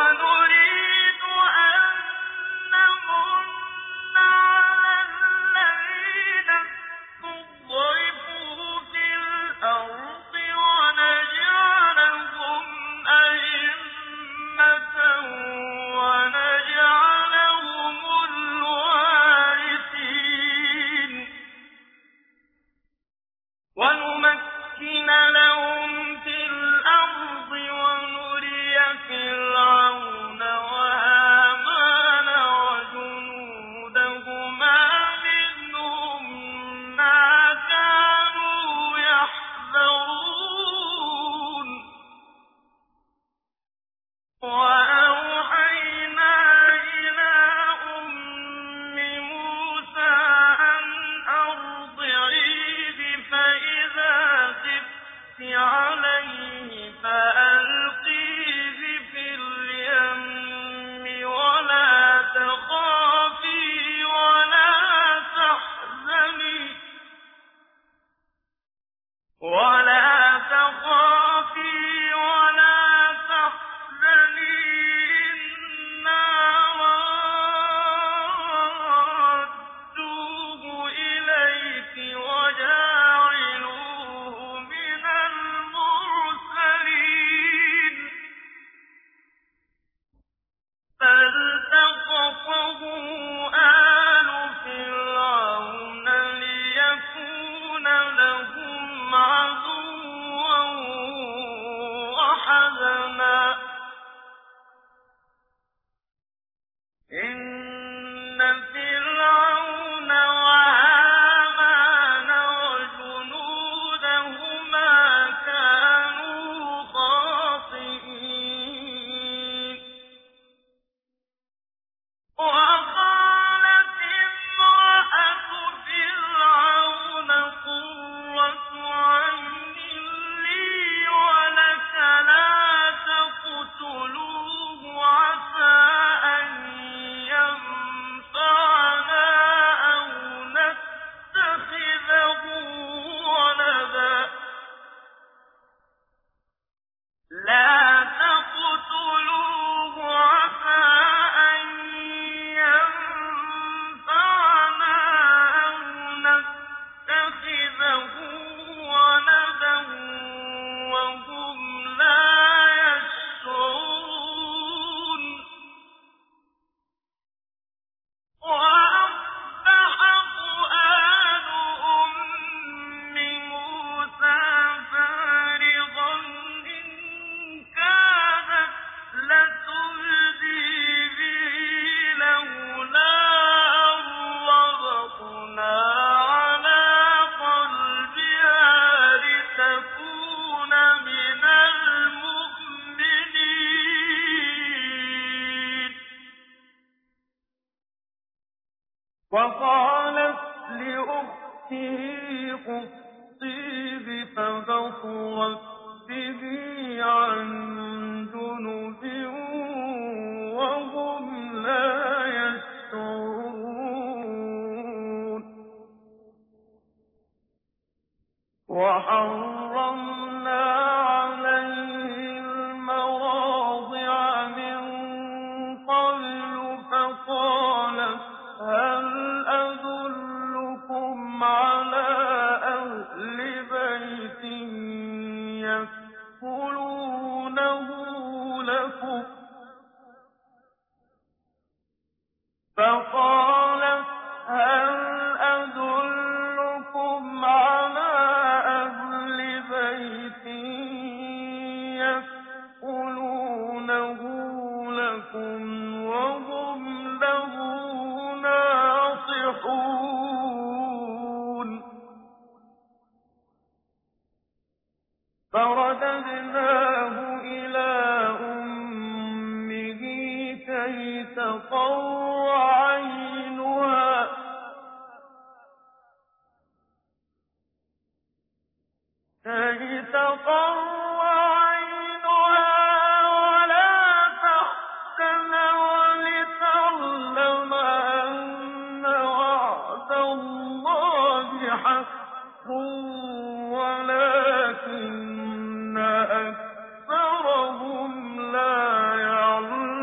وقالت لأخته قصيه فبصرت به عن جنب وهم لا يشعرون وحرمنا عليه المراضع من قبل فقالت هل أدلكم على أهل بيت يكفلونه لكم فقالت هل أدلكم على أهل بيت يكفلونه لكم وهم له ناصحون فرددناه إلى أمه كي تقر عينها ولا تحزن ولتعلم أن وعد الله حق ولكن أكثرهم لا يعلمون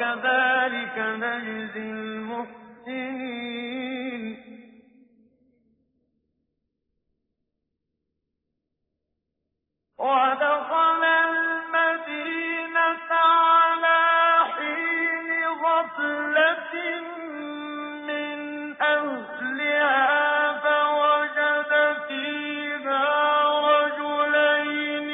وكذلك نجزي المحسنين. ودخل المدينة على حين غفلة من أهلها فوجد فيها رجلين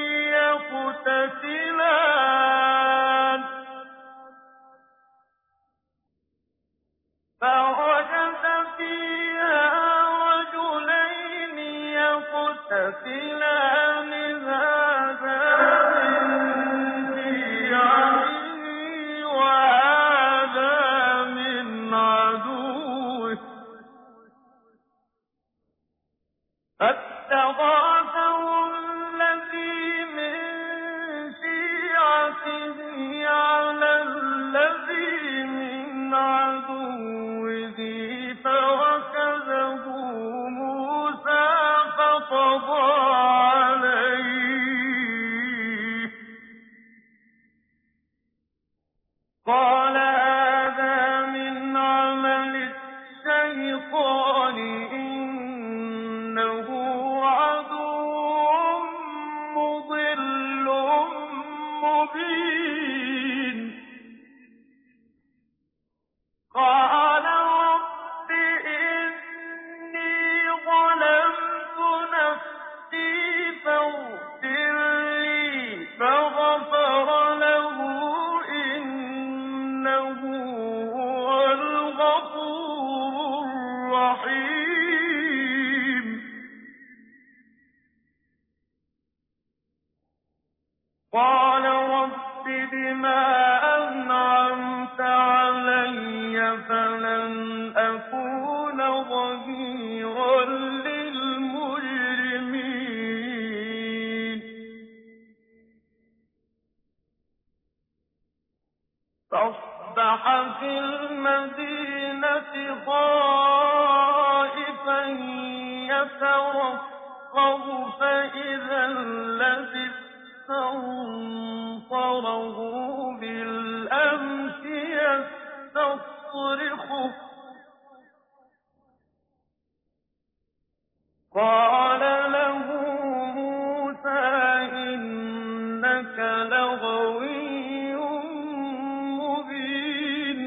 يقتتلان هذا من شيعته وهذا من عدوه فاستغاثه الذي من شيعته على الذي من عدوه فوكزه موسى فقضى عليه قال هذا من عمل الشيطان إنه عدو مضل مبين قال رب إني ظلمت نفسي فاغفر لي فغفر له إنه هو الغفور الرحيم قال رب بما أنعمت علي فلن أكون ظهيرا للمجرمين فأصبح في المدينة خائفا يترقب فإذا الذي استنصره بالأمس يستصرخه قال له موسى إنك لغوي مبين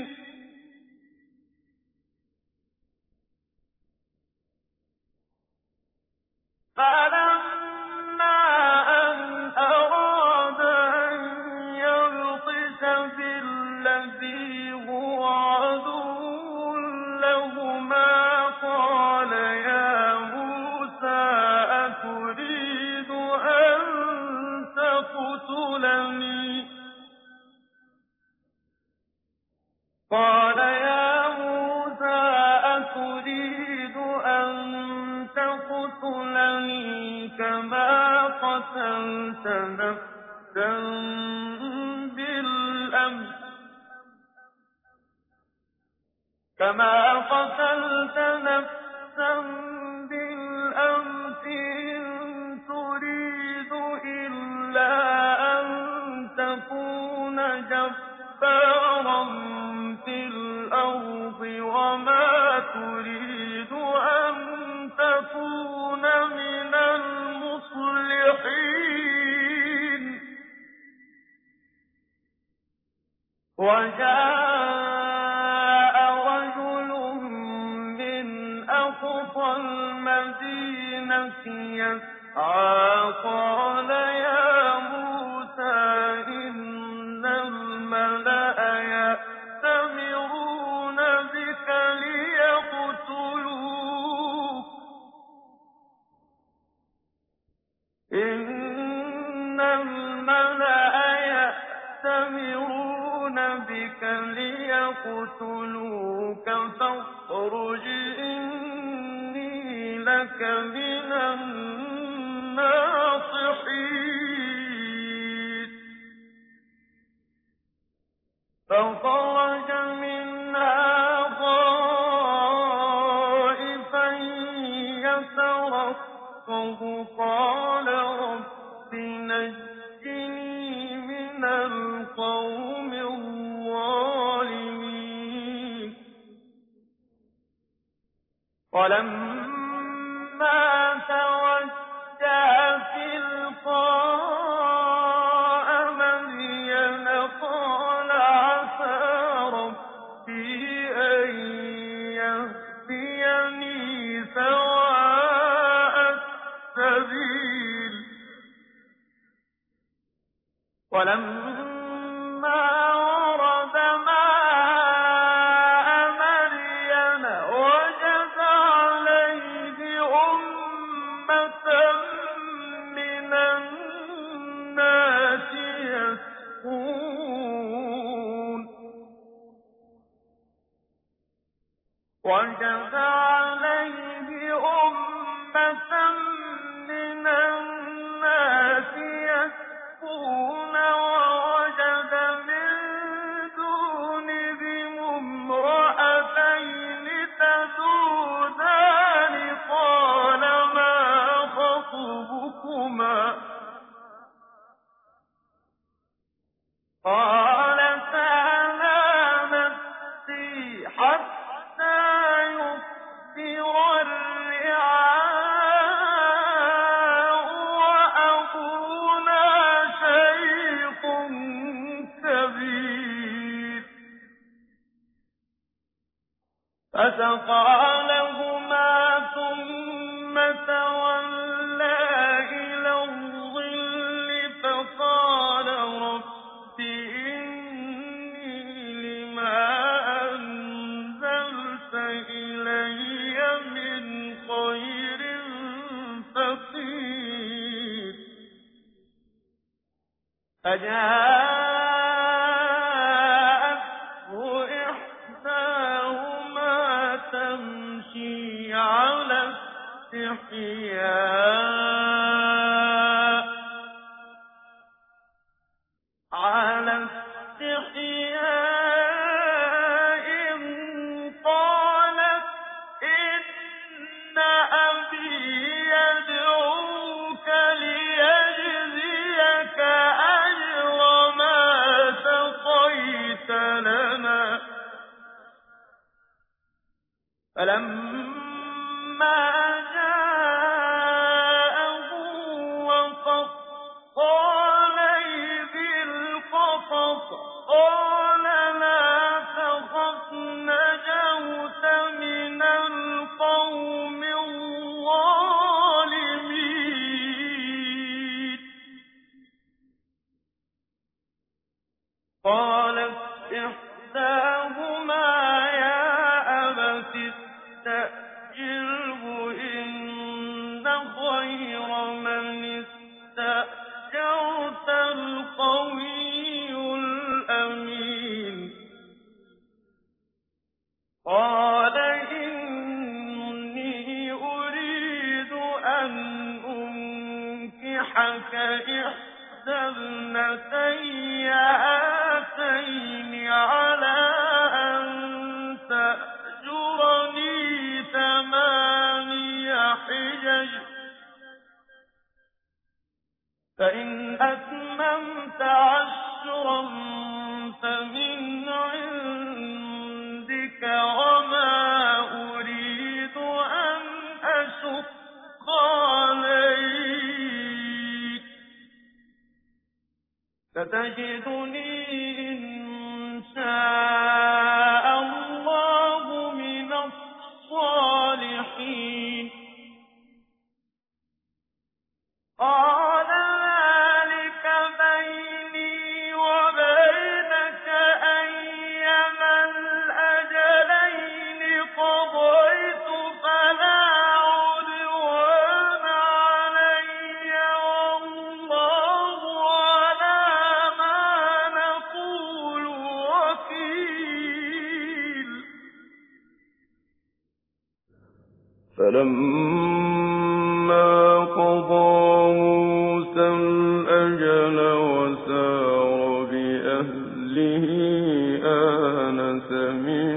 فلما أن أراد أن يبطش بالذي هو عدو لهما قال يا موسى أتريد أن تقتلني قال يا موسى أتريد أن تقتلني كما قتلت نفسا بالأمس إن تريد إلا أن تكون جبارا في الأرض وما تريد أن تكون من المصلحين وجاء رجل من أقصى المدينة يسعى قال يا موسى إن الملأ يأتمرون بك ليقتلوك إن الملأ يأتمرون بك ليقتلوك فاخرج إني لك من الناصحين فخرج منها خائفا يترقب قال رب نجني من القوم الظالمين ولما توجه تلقاء مدين قال عسى ربي أن يهديني سواء السبيل ولما ورد ماء مدين وجد عليه أمة من الناس يسقون وجد عليه أمة من الناس يسقون ووجد من دونهم امرأتين تذودان قال ما خطبكما قالتا لا نسقي حتى يصدر الرعاء وأبونا شيخ كبير فسقى لهما ثم تولى إلى الظل فقال رب إني لما أنزلت إلي من خير فقير فجاءته إحداهما تمشي على استحياء قالت إن أبي يدعوك ليجزيك أجر ما سقيت لنا فلما جاءه وقص عليه القصص قال لا تخف نجوت من القوم الظالمين قالت إحداهما يا أبت استأجره إن خير من استأجرت القوي الأمين قال إني أريد أن أنكحك إحدى ابنتي هاتين على أن تأجرني 8 حجج فإن أتممت 10 فمن عندك وما أريد أن أشق عليك ستجدني إن شاء الله من الصالحين قال ذلك بيني وبينك أيما الأجلين قضيت فلا عدوان علي والله على ما نقول وكيل فلما قضى موسى الأجل وسار بأهله آنس من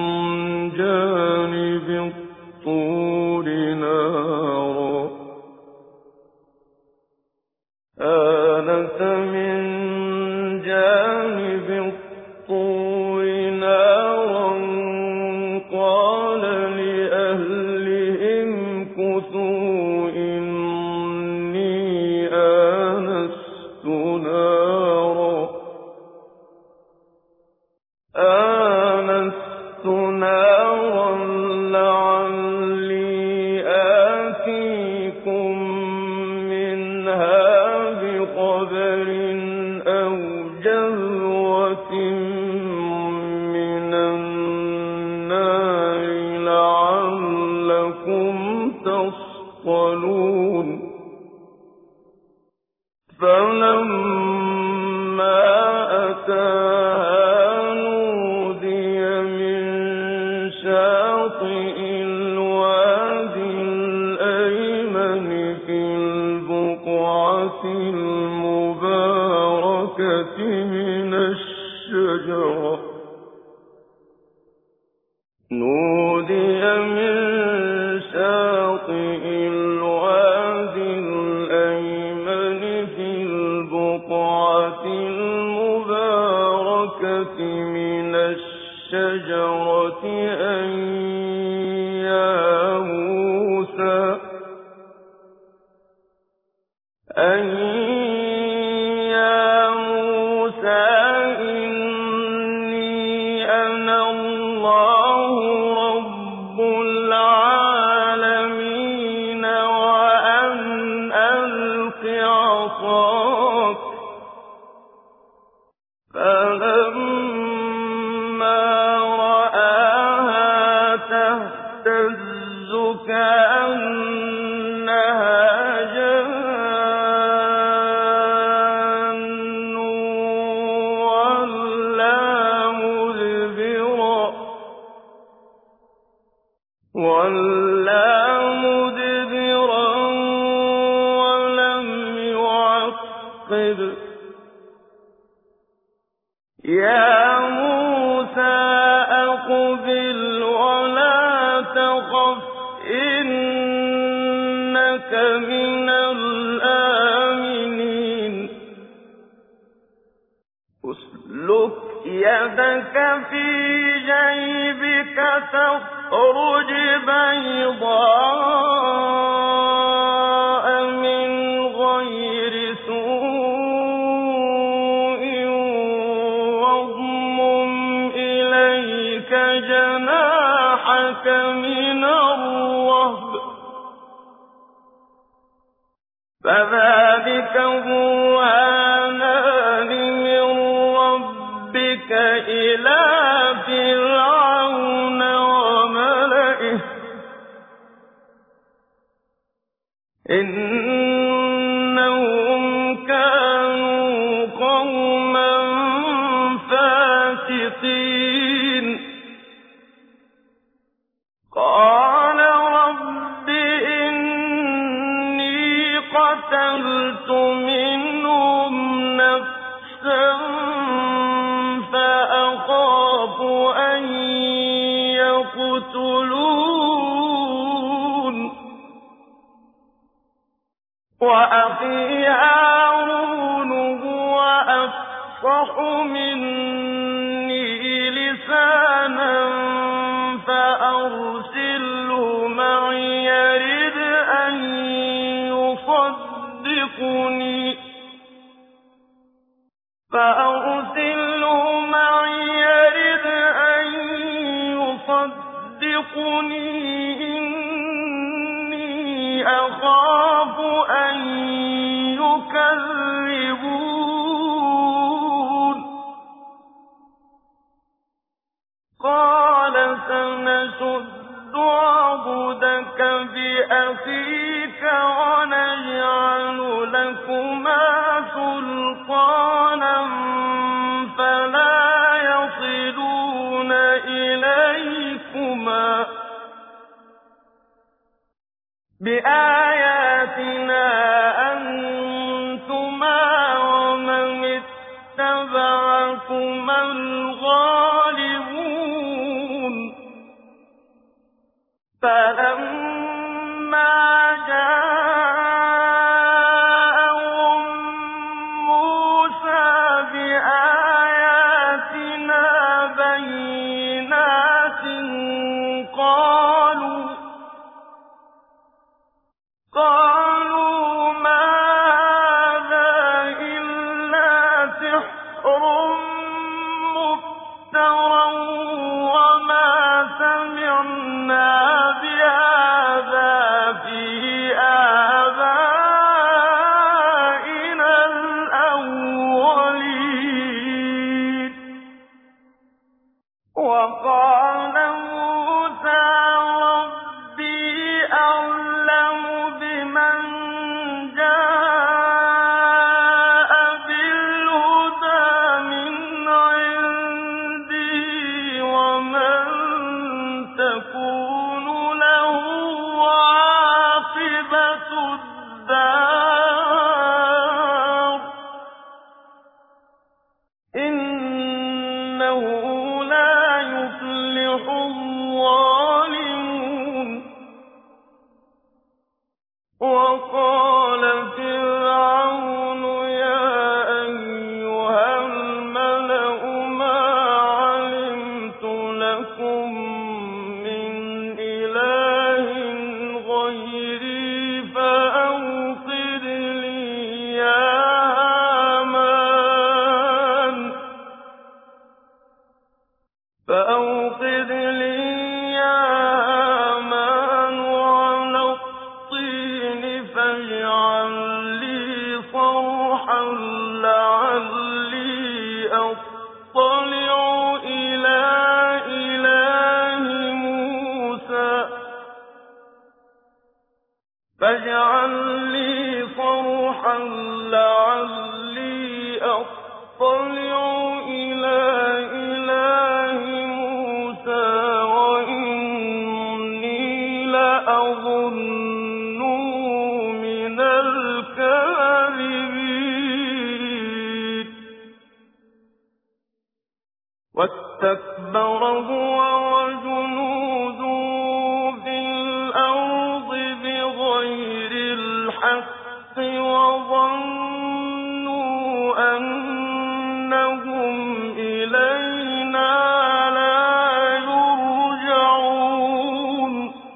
جانب الطور نارا قال لأهله تصطلون فلما أتاها نودي من شاطئ الوادي الأيمن في البقعة المباركة من الشجرة نودي من شاطئ الوادي الأيمن في البقعة المباركة من الشجرة أن يا موسى إني أنا الله رب العالمين وأن ألق عصاك فلما رآها تهتز كأنها جان وَلَّىٰ مُدْبِرًا وَلَمْ يُعَقِّبْ ۚ يَا مُوسَىٰ أَقْبِلْ وَلَا تَخَفْ إِنَّكَ مِنَ الْآمِنِينَ اسْلُكْ يَدَكَ فِي جَيْبِكَ تخرج بيضاء من غير سوء واضمم إليك جناحك من الرهب فذلك برهانان من ربك إلى فرعون إنهم كانوا قوما فاسقين قال رب إني قتلت منهم نفسا فأخاف أن يقتلون وأخي هارون هو أفصح مني لسانا فأرسله معي يرد أن يصدقني إني أخاف أن يكذبون قال سنشد عضدك بأخيك ونجعل لكما سلطانا فلا يصلون إليكما بآياتنا أنتما ومن اتبعكما الغالبون فلما جاءهم موسى بآياتنا بينات قالوا ما هذا إلا سحر مفترى وما سمعنا بهذا في آبائنا الأولين وقال موسى ربي أعلم الدَّارِ ۖ إِنَّهُ لَا يُفْلِحُ الظَّالِمُونَ وَقَالَ فِرْعَوْنُ يَا أَيُّهَا الْمَلَأُ مَا عَلِمْتُ لَكُم مِّنْ إِلَٰهٍ غَيْرِي فَأَوْقِدْ لِي يَا هَامَانُ عَلَى الطِّينِ فاجْعَل لِّي صَرْحًا لَّعَلِّي أَطَّلِعُ إِلَىٰ إِلَٰهِ مُوسَىٰ وَإِنِّي لَأَظُنُّهُ مِنَ الْكَاذِبِينَ وَاسْتَكْبَرَ هُوَ وَجُنُودُهُ فِي الْأَرْضِ بِغَيْرِ الْحَقِّ وَظَنُّوا أَنَّهُمْ إِلَيْنَا لَا يُرْجَعُونَ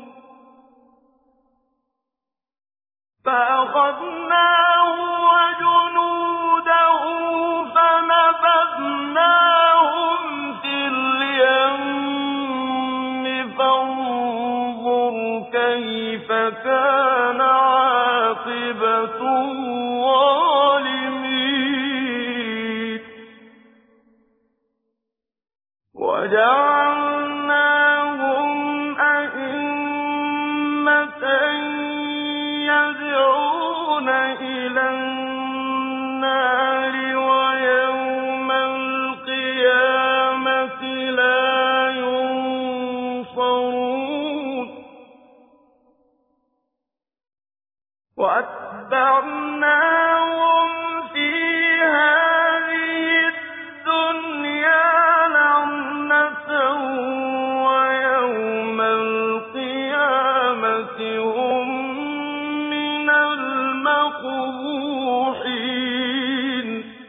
فَأَخَذْنَاهُ وَجُنُودَهُ فَنَبَذْنَاهُمْ فِي الْيَمِّ فَانظُرْ كَيْفَ كَانَ عَاقِبَةُ الظَّالِمِينَ وَجَعَلْنَاهُمْ أَئِمَّةً يَدْعُونَ إِلَى النَّارِ وَيَوْمَ الْقِيَامَةِ لَا يُنصَرُونَ وَأَتْبَعْنَاهُمْ فِي هَٰذِهِ الدُّنْيَا لَعْنَةً وَيَوْمَ الْقِيَامَةِ هُم مِّنَ الْمَقْبُوحِينَ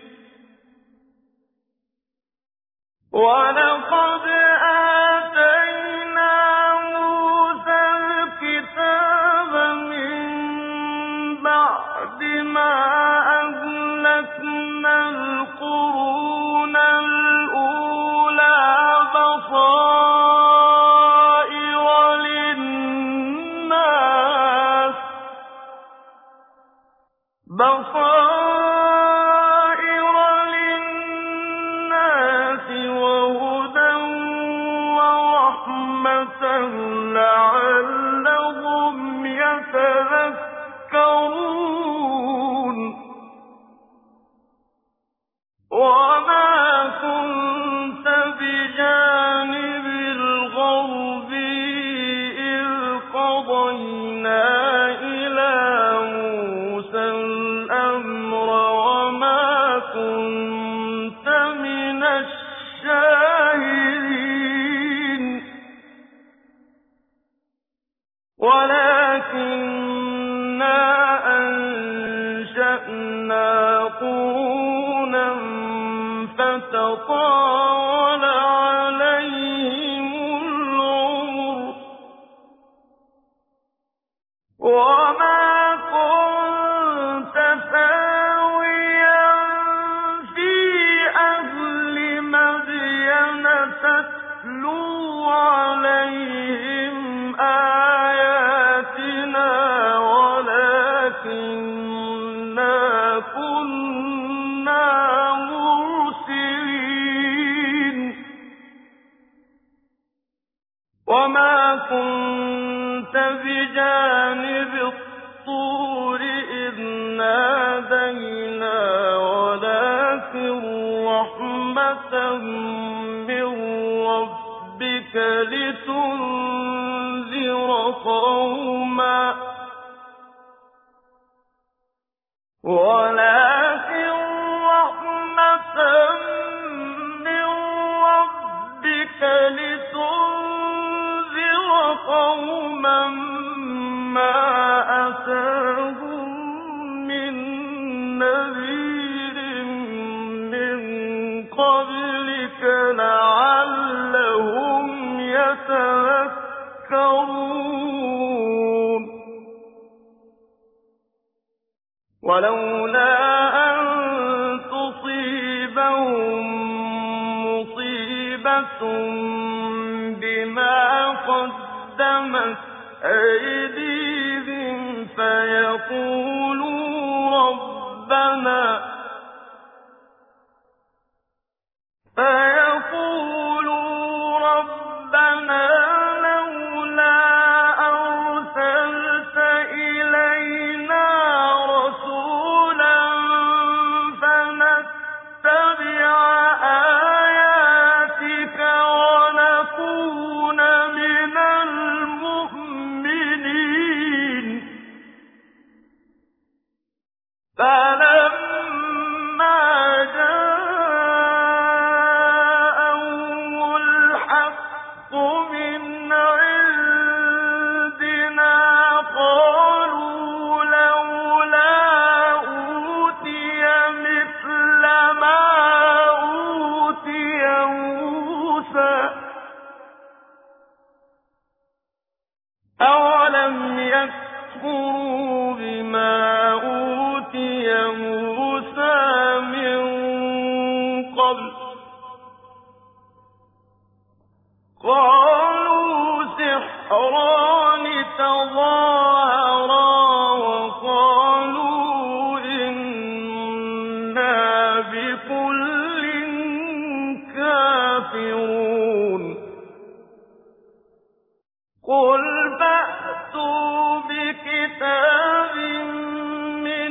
وَلَقَدْ آتَيْنَا مُوسَى الْكِتَابَ مِن بَعْدِ مَا أَهْلَكْنَا الْقُرُونَ الْأُولَىٰ بَصَائِرَ لِلنَّاسِ وَهُدًى وَرَحْمَةً لَّعَلَّهُمْ يَتَذَكَّرُونَ وَمَا كُنتَ بِجَانِبِ الْغَرْبِيِّ إِذْ قَضَيْنَا إِلَىٰ مُوسَى الْأَمْرَ وَمَا كُنتَ مِنَ الشَّاهِدِينَ وَلَٰكِنَّا أَنشَأْنَا قُرُونًا فَتَطَاوَلَ عَلَيْهِمُ الْعُمُرُ وَمَا كُنتَ ثَاوِيًا فِي أَهْلِ مَدْيَنَ تَتْلُو عَلَيْهِمْ آيَاتِنَا وَلَٰكِنَّا كُنَّا ولكن رحمة من ربك لتنذر قوما ما أتاهم من نذير من قبلك لعلهم يتذكرون ولولا أن تصيبهم مصيبة بما قدمت أيديهم فيقولوا ربنا لولا أرسلت إلينا رسولا فنتبع آياتك ونكون من المؤمنين فلما جاءهم الحق من عندنا قالوا لولا أوتي مثل ما أوتي موسى أولم يكفروا بما أوتي موسى من قبل قالوا سحران تظاهرا وقالوا إنا بكل كافرون قل فأتوا بكتاب من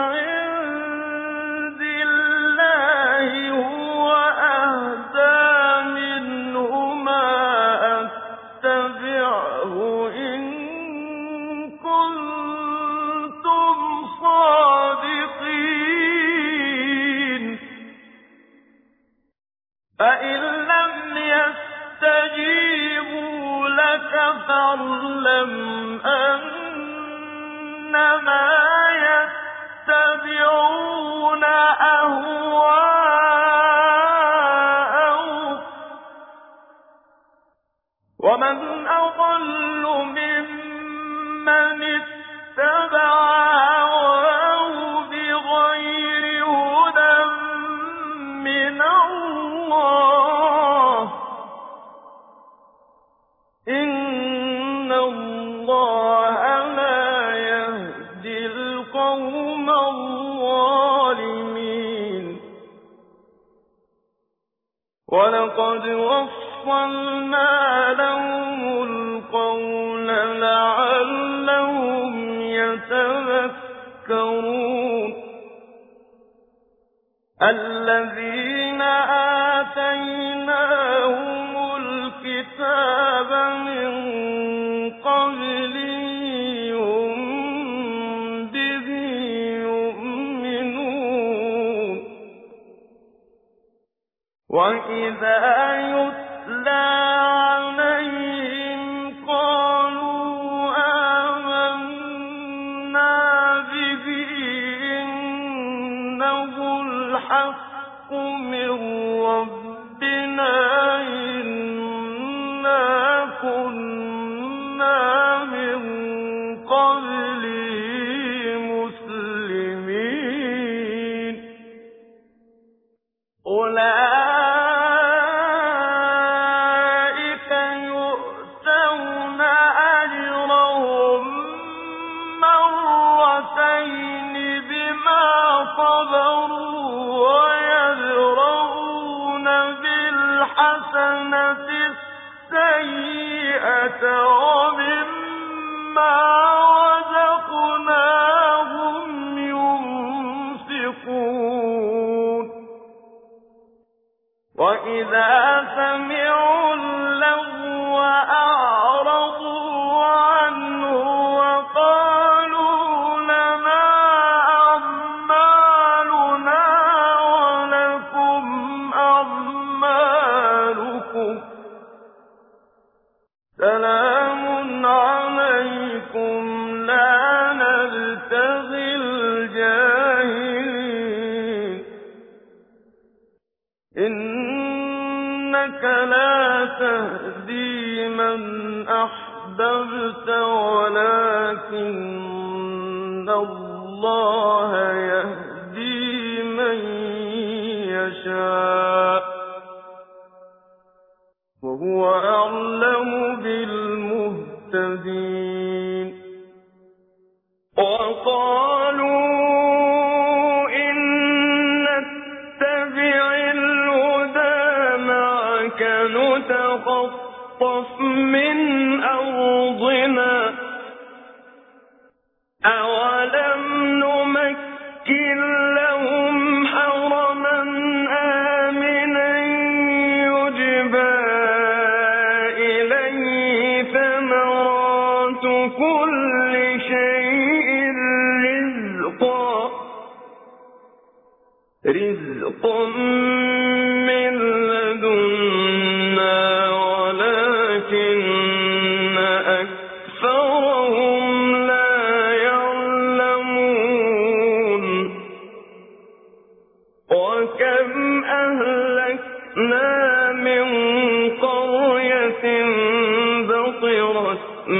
عند الله هو أهدى منهما أتبعه إن كنتم صادقين فإن لم يستجيبوا لك فاعلم أنما يتبعون أهواءهم ومن أضل ممن اتبع هواه بغير هدى من الله إن الله لا يهدي القوم الظالمين ولقد وصلنا لهم القول لعلهم يتذكرون الذين آتيناهم الكتاب من قبله هم به يؤمنون وإذا يتلى عليهم قالوا آمنا به إنه الحق من ربنا إنا كنا من قبله مسلمين أولئك يؤتون أجرهم مرتين بما صبروا ويدرؤون بالحسنة السيئة ومما رزقناهم ينفقون وإذا سمعوا اللغو أعرضوا عنه وقالوا لنا أعمالنا نبتغي الجاهلين إنك لا تهدي من أحببت ولكن الله يهدي من يشاء وهو أعلم بالمهتدين وقالوا إن نتبع الهدى معك نتخطف من أرضنا أولم نمكن لهم حرما آمنا يجبى إليه ثمرات كل شيء رزقا من لدنا ولكن أكثرهم لا يعلمون وكم أهلكنا من قرية بطرت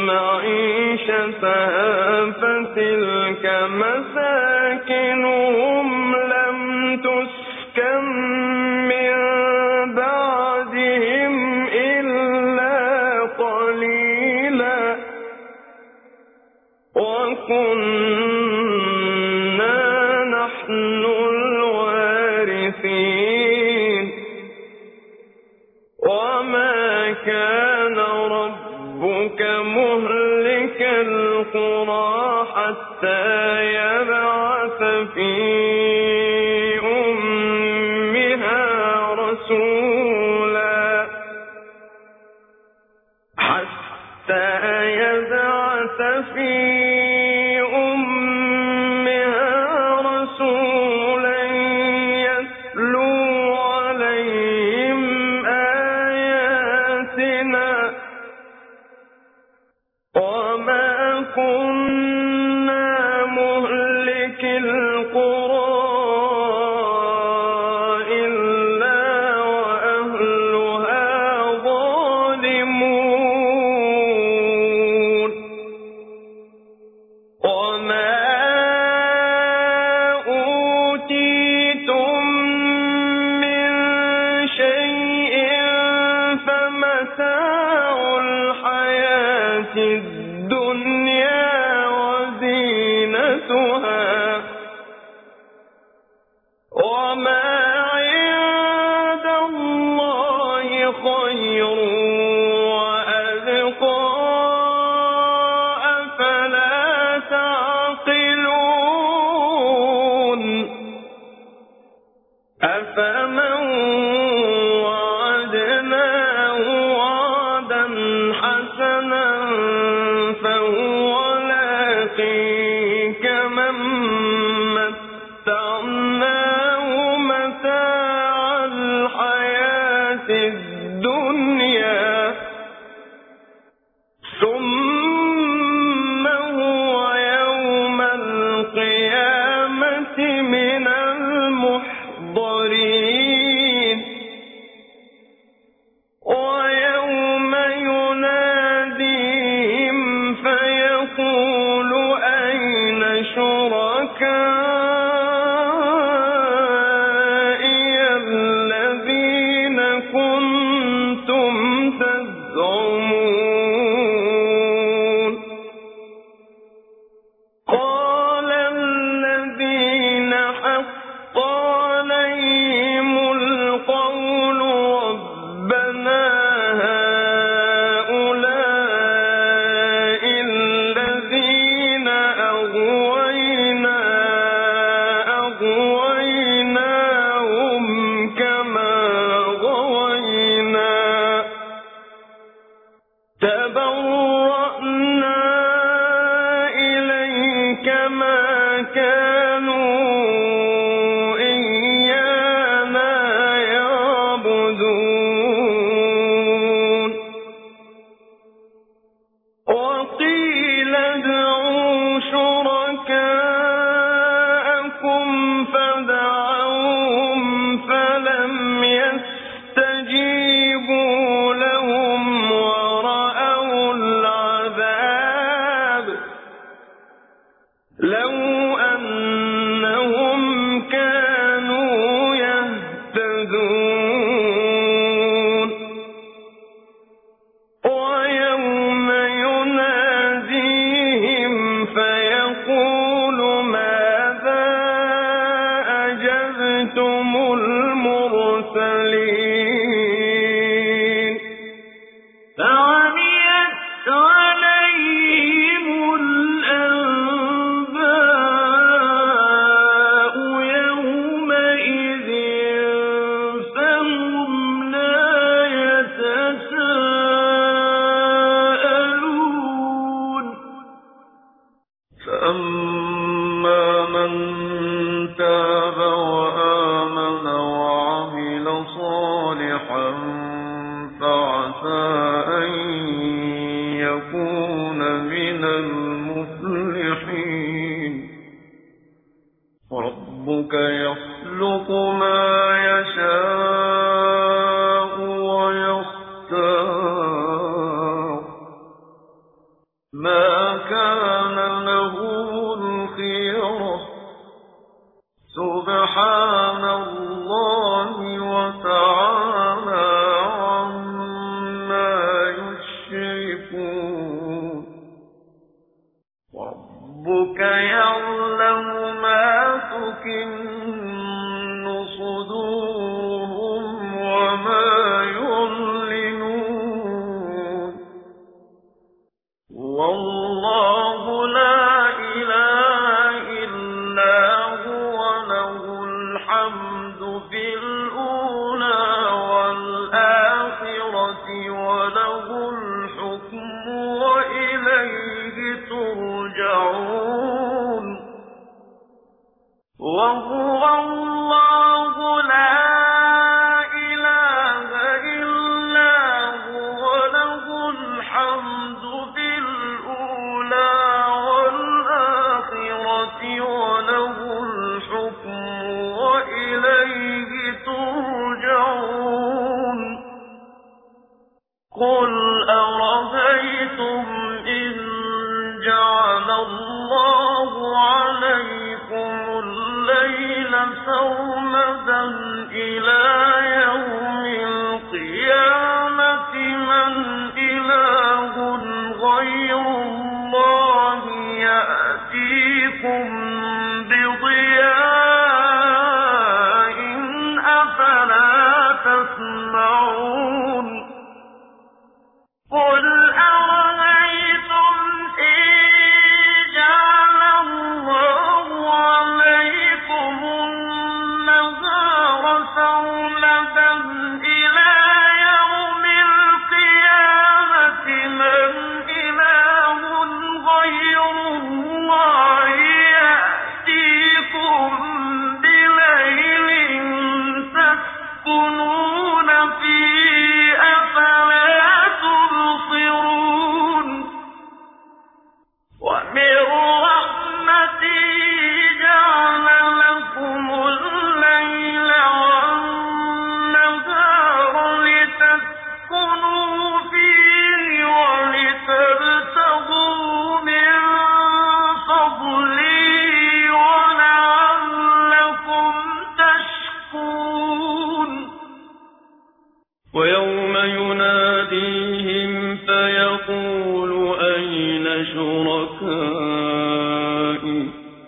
معيشتها فتلك مساكنهم لم تسكن من بعدهم إلا قليلا وكنا نحن الوارثين وما كان ربك مهلك القرى حتى يبعث في أمها رسولا يتلو عليهم آياتنا وما كنا مهلك القرى إلا وأهلها ظالمون وما أوتيتم من شيء فمتاع الحياة الدنيا وزينتها وما عند الله خير وأبقى أفلا تعقلون أفمن وعدناه وعدا حسنا فهو لاقيه كمن متعناه متاع الحياة الدنيا ثم هو يوم القيامة من المحضرين ويوم يناديهم فيقول أين شركائي الذين كنتم تزعمون قال الذين حق عليهم القول ربنا هؤلاء الذين أغويناهم كما غوينا تبرأنا إليك ما كانوا إيانا يعبدون وقيل ادعوا شركاءكم لو أنهم كانوا يهتدون ويوم يناديهم فيقول ماذا أجبتم المرسلين فعميت عليهم الأنباء يومئذ فهم لا يتساءلون فأما من تاب وآمن وعمل صالحا فعسى أن يكون من المفلحين ربك يخلق ما يشاء ويختار ما كان له الخيرة سبحان الله وتعالى عما يشركون ربك يعلم ما تكن صدورهم وما يعلنون والله لا إله إلا هو له الحمد في الأولى والآخرة وله الحكم وإليه ترجعون وهو الله لا إله إلا هو له الحمد في الأولى والآخرة وله الحكم وإليه ترجعون قل أرأيتم إن جعل الله عليكم الليل سرمدا إلى يوم القيامة من إله غير الله يأتيكم بضياء أفلا تسمعون قل أرأيتم إن جعل الله عليكم النهار سرمدا إلى يوم القيامة من إله غير الله يأتيكم بليل تسكنون فيه أفلا تبصرون ومن رحمته جعل لكم الليل والنهار لتسكنوا فيه ولتبتغوا من فضله ولعلكم تشكرون ويوم يناديهم فيقول أين شركائي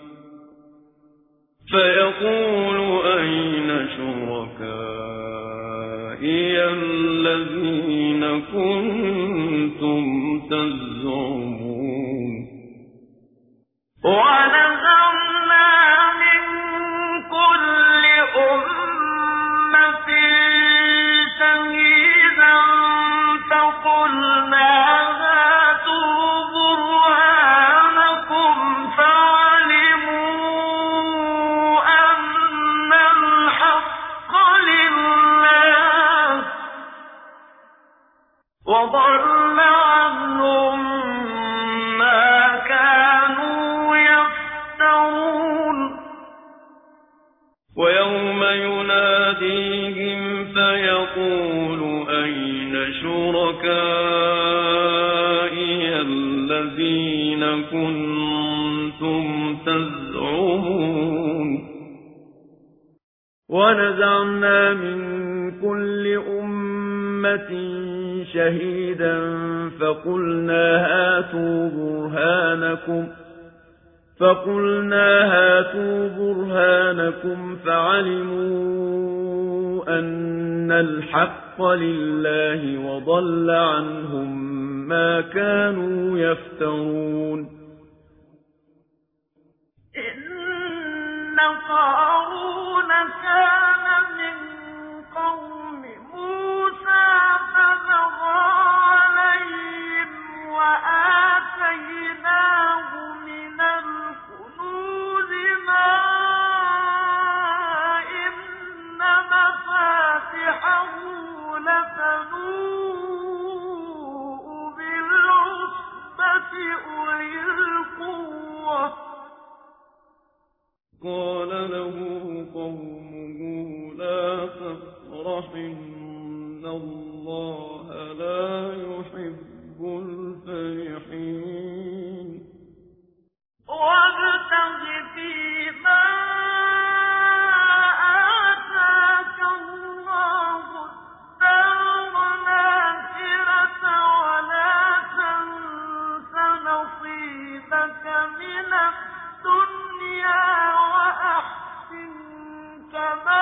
الذين كنتم تزعمون ونزعنا من كل أمة شهيدا فقلنا هاتوا برهانكم فعلموا أن الحق لله وضل عنهم ما كانوا يفترون تزعمون ونزعنا من كل أمة شهيدا فقلنا هاتوا برهانكم فعلموا أن الحق لله وضل عنهم ما كانوا يفترون إن قارون كان من قوم موسى فبغى عليهم وآتيناه من الكنوز ما إن مفاتحه لتنوء بالعصبة أولي القوة قال له قومه لا تفرح إن الله لا يحب الفرحين وابتغ فيما آتاك الله الدار الآخرة ولا تنس نصيبك من الدنيا وأحسن كما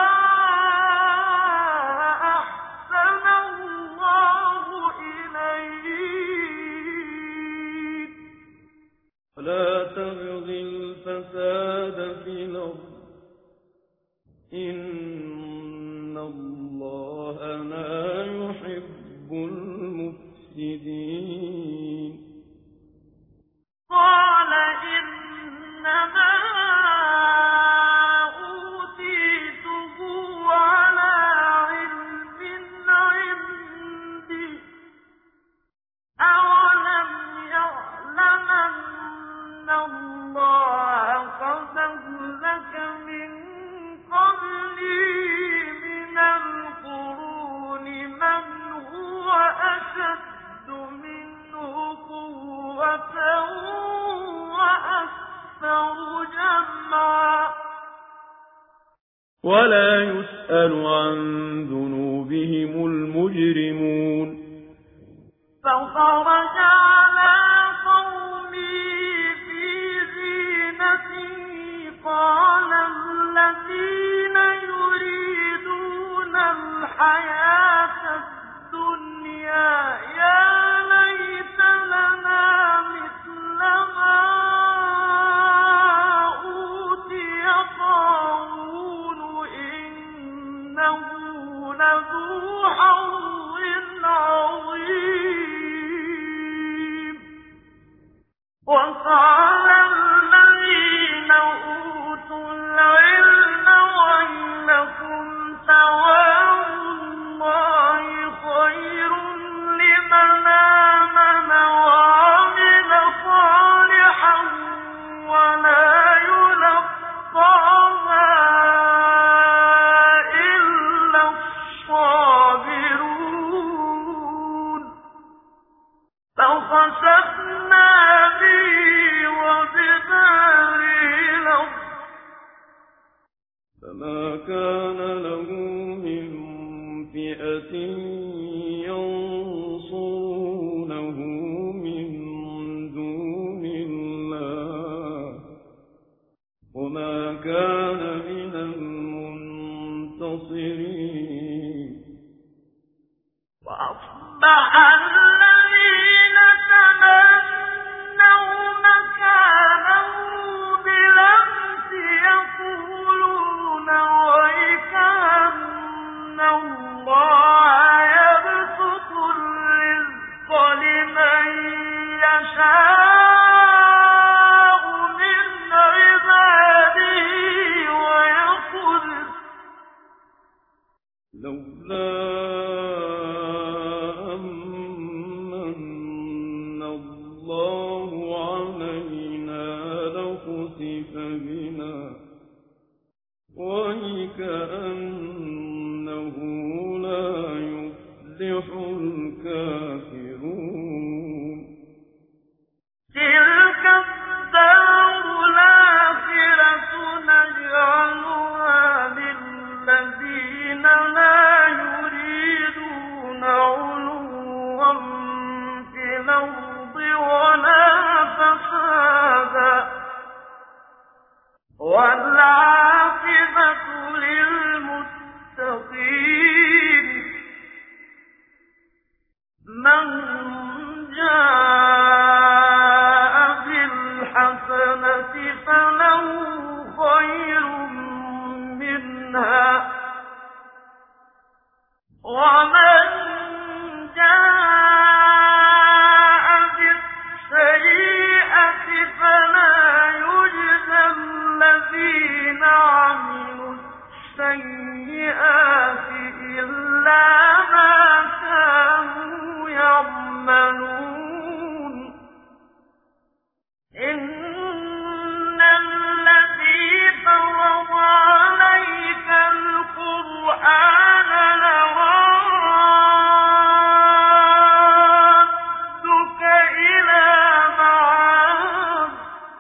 أحسن الله إليك ولا تبغ الفساد في الأرض إن الله لا يحب المفسدين قال إنما أوتيته على علم عندي أولم يعلم أن الله قد أهلك من قبلي من القرون من هو أشد منه قوة وأكثر جمعا ولا يسأل عن ذنوبهم المجرمون فخرج على قومه في زينته قال الذين يريدون الحياة الدنيا يا ليت لنا مثل ما أوتي قارون إنه لذو حظ عظيم وقال الذين أوتوا العلم ويلكم ثواب الله خير لمن آمن وعمل صالحا ولا يلقاها إلا الصابرون فخسفنا به وبداره الأرض فما كان له من فئة ينصرونه من دون الله وما كان من المنتصرين وأصبح الذين تمنوا مكانه بالأمس يقولون ويك أن الله يبسط الرزق لمن يشاء من عباده ويقدر لولا أمن الله علينا لخسف بنا وكأنه لا يفلح الكافرون تلك الدار الآخرة السيئات إلا ما كانوا يعملون إن الذي فرض عليك القرآن لرادك إلى معاد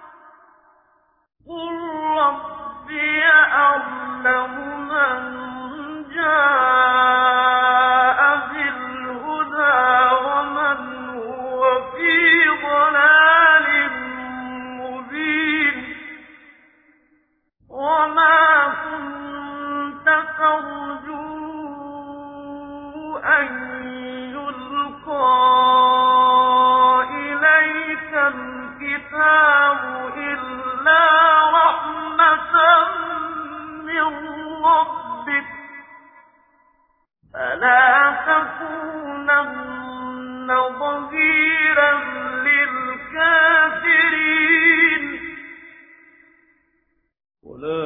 قل ربي أعلم من جاء بالهدى ومن هو في ضلال مبين وما كنت ترجو أن يلقى إليك الكتاب إلا رحمة من ربك فلا تكونن ظهيرا للكافرين ولا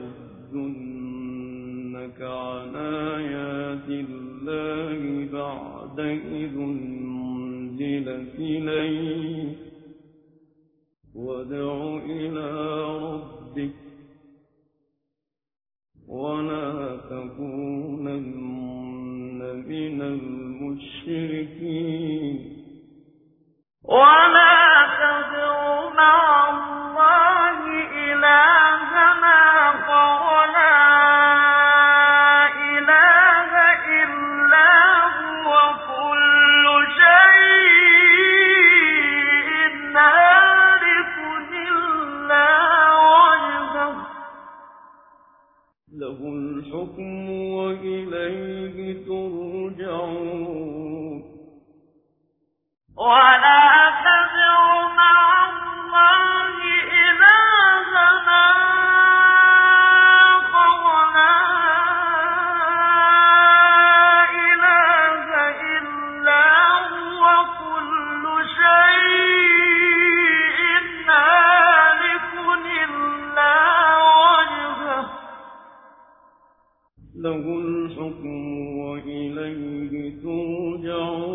يصدنك عن آيات الله بعد إذ أنزلت إليك وادع إلى ربك ولا تكونن من المشركين ولا تدع مع الله إلهنا ولا إله إلا هو كل شيء هالك إلا وجهه له الحكم وإليه ترجعون ولا تدع مع الله إلهنا ولا إله إلا هو كل شيء هالك إلا وجهه له الحكم وإليه ترجعون